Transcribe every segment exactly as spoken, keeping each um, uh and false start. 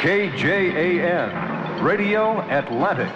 K J A N, Radio Atlantic.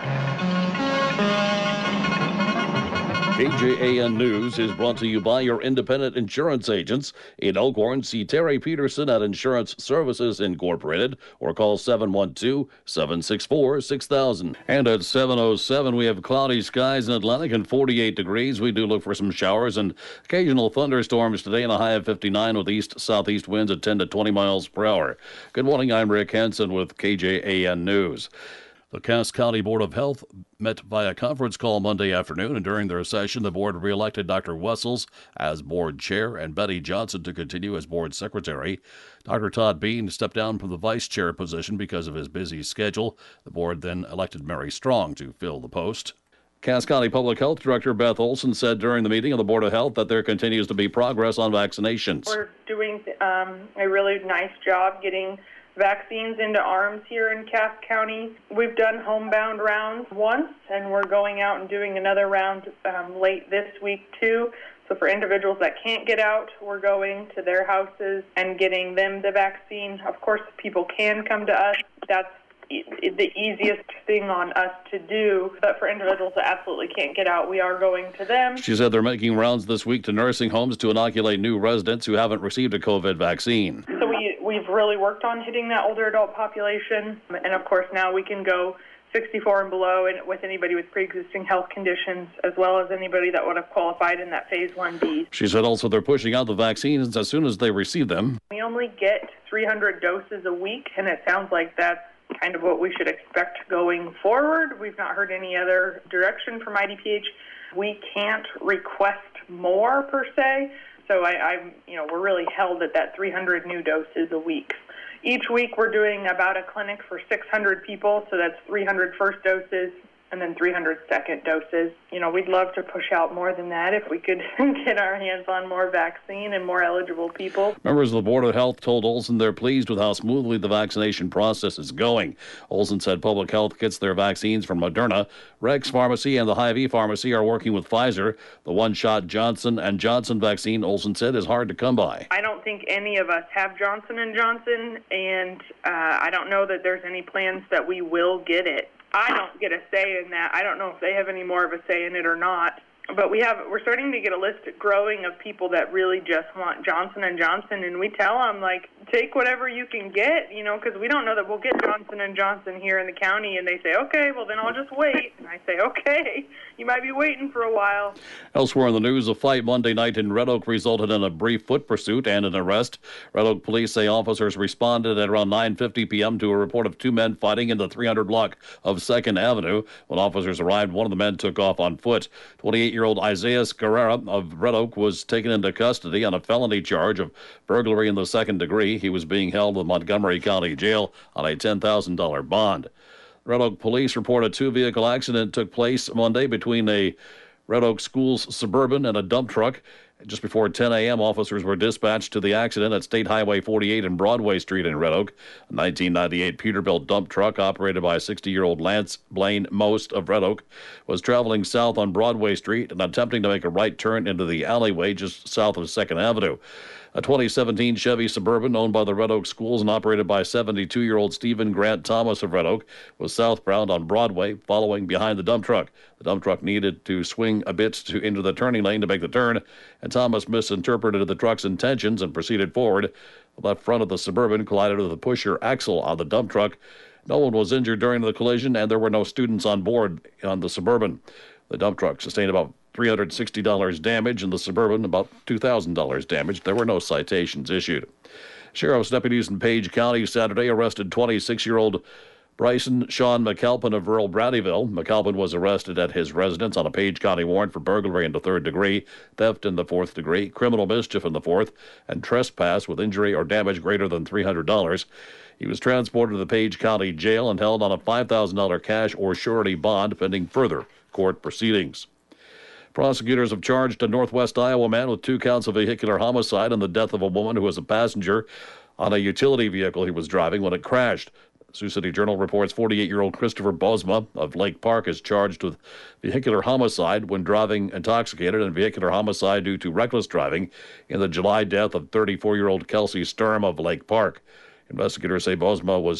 K J A N News is brought to you by your independent insurance agents. In Elkhorn, see Terry Peterson at Insurance Services Incorporated or call seven one two, seven six four, six thousand. And at seven oh seven, we have cloudy skies in Atlantic and forty-eight degrees. We do look for some showers and occasional thunderstorms today and a high of fifty-nine with east-southeast winds at ten to twenty miles per hour. Good morning, I'm Rick Henson with K J A N News. The Cass County Board of Health met via conference call Monday afternoon, and during their session, the board reelected Doctor Wessels as board chair and Betty Johnson to continue as board secretary. Doctor Todd Bean stepped down from the vice chair position because of his busy schedule. The board then elected Mary Strong to fill the post. Cass County Public Health Director Beth Olson said during the meeting of the Board of Health that there continues to be progress on vaccinations. We're doing um, a really nice job getting vaccines into arms here in Cass County. We've done homebound rounds once, and we're going out and doing another round um, late this week too. So for individuals that can't get out, we're going to their houses and getting them the vaccine. Of course, people can come to us. That's the easiest thing on us to do, but for individuals that absolutely can't get out, we are going to them. She said they're making rounds this week to nursing homes to inoculate new residents who haven't received a COVID vaccine. So we, we've really worked on hitting that older adult population, and of course now we can go sixty-four and below, and with anybody with pre-existing health conditions, as well as anybody that would have qualified in that phase one B. She said also they're pushing out the vaccines as soon as they receive them. We only get three hundred doses a week, and it sounds like that's kind of what we should expect going forward. We've not heard any other direction from I D P H. We can't request more per se, so I, I'm, you know, we're really held at that three hundred new doses a week. Each week we're doing about a clinic for six hundred people, so that's three hundred first doses and then three hundred second doses. You know, we'd love to push out more than that if we could get our hands on more vaccine and more eligible people. Members of the Board of Health told Olson they're pleased with how smoothly the vaccination process is going. Olson said Public Health gets their vaccines from Moderna. Rex Pharmacy and the Hy-Vee Pharmacy are working with Pfizer. The one-shot Johnson and Johnson vaccine, Olson said, is hard to come by. I don't think any of us have Johnson and Johnson, and uh, I don't know that there's any plans that we will get it. I don't get a say in that. I don't know if they have any more of a say in it or not. But we have, we're starting to get a list growing of people that really just want Johnson and Johnson, and we tell them, like, take whatever you can get, you know, because we don't know that we'll get Johnson and Johnson here in the county, and they say, okay, well, then I'll just wait. And I say, okay, you might be waiting for a while. Elsewhere in the news, a fight Monday night in Red Oak resulted in a brief foot pursuit and an arrest. Red Oak police say officers responded at around nine fifty p.m. to a report of two men fighting in the three hundred block of second Avenue. When officers arrived, one of the men took off on foot. twenty-eight-year-old Isaiah Carrera of Red Oak was taken into custody on a felony charge of burglary in the second degree. He was being held in Montgomery County Jail on a ten thousand dollars bond. Red Oak police report a two-vehicle accident took place Monday between a Red Oak Schools Suburban and a dump truck. Just before ten a.m., officers were dispatched to the accident at State Highway forty-eight and Broadway Street in Red Oak. A nineteen ninety-eight Peterbilt dump truck operated by sixty-year-old Lance Blaine Most of Red Oak was traveling south on Broadway Street and attempting to make a right turn into the alleyway just south of second Avenue. A twenty seventeen Chevy Suburban owned by the Red Oak Schools and operated by seventy-two-year-old Stephen Grant Thomas of Red Oak was southbound on Broadway, following behind the dump truck. The dump truck needed to swing a bit to into the turning lane to make the turn, and Thomas misinterpreted the truck's intentions and proceeded forward. The left front of the Suburban collided with the pusher axle on the dump truck. No one was injured during the collision, and there were no students on board on the Suburban. The dump truck sustained about three hundred sixty dollars damage, and the Suburban about two thousand dollars damage. There were no citations issued. Sheriff's deputies in Page County Saturday arrested twenty-six-year-old Bryson Sean McAlpin of rural Bradyville. McAlpin was arrested at his residence on a Page County warrant for burglary in the third degree, theft in the fourth degree, criminal mischief in the fourth, and trespass with injury or damage greater than three hundred dollars. He was transported to the Page County Jail and held on a five thousand dollars cash or surety bond pending further court proceedings. Prosecutors have charged a Northwest Iowa man with two counts of vehicular homicide and the death of a woman who was a passenger on a utility vehicle he was driving when it crashed. The Sioux City Journal reports forty-eight-year-old Christopher Bosma of Lake Park is charged with vehicular homicide when driving intoxicated and vehicular homicide due to reckless driving in the July death of thirty-four-year-old Kelsey Sturm of Lake Park. Investigators say Bosma was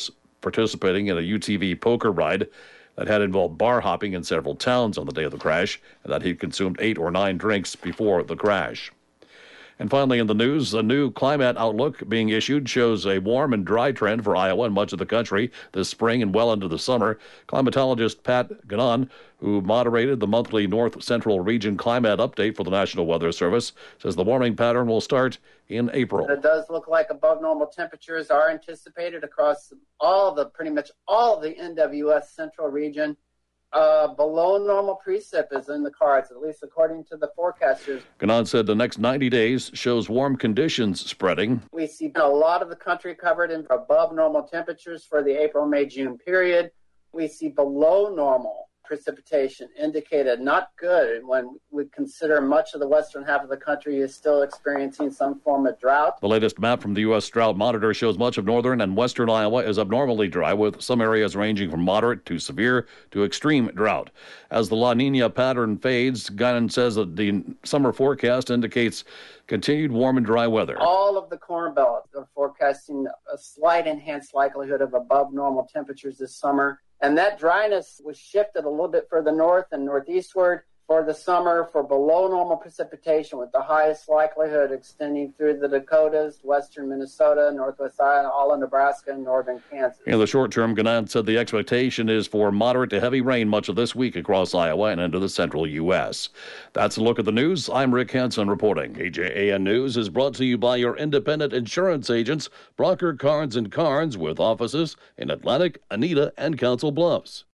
participating in a U T V poker ride that had involved bar hopping in several towns on the day of the crash, and that he'd consumed eight or nine drinks before the crash. And finally in the news, a new climate outlook being issued shows a warm and dry trend for Iowa and much of the country this spring and well into the summer. Climatologist Pat Gannon, who moderated the monthly North Central Region Climate Update for the National Weather Service, says the warming pattern will start in April. It does look like above normal temperatures are anticipated across all the, pretty much all of the N W S Central Region. Uh, below normal precip is in the cards, at least according to the forecasters. Gannon said the next ninety days shows warm conditions spreading. We see a lot of the country covered in above normal temperatures for the April, May, June period. We see below normal precipitation indicated not good when we consider much of the western half of the country is still experiencing some form of drought. The latest map from the U S Drought Monitor shows much of northern and western Iowa is abnormally dry, with some areas ranging from moderate to severe to extreme drought. As the La Nina pattern fades, Gannon says that the summer forecast indicates continued warm and dry weather. All of the Corn Belt are forecasting a slight enhanced likelihood of above normal temperatures this summer. And that dryness was shifted a little bit further north and northeastward for the summer for below normal precipitation, with the highest likelihood extending through the Dakotas, western Minnesota, northwest Iowa, all of Nebraska, and northern Kansas. In the short term, Gannon said the expectation is for moderate to heavy rain much of this week across Iowa and into the central U S. That's a look at the news. I'm Rick Hansen reporting. K J A N News is brought to you by your independent insurance agents, Brocker, Carnes and Carnes, with offices in Atlantic, Anita, and Council Bluffs.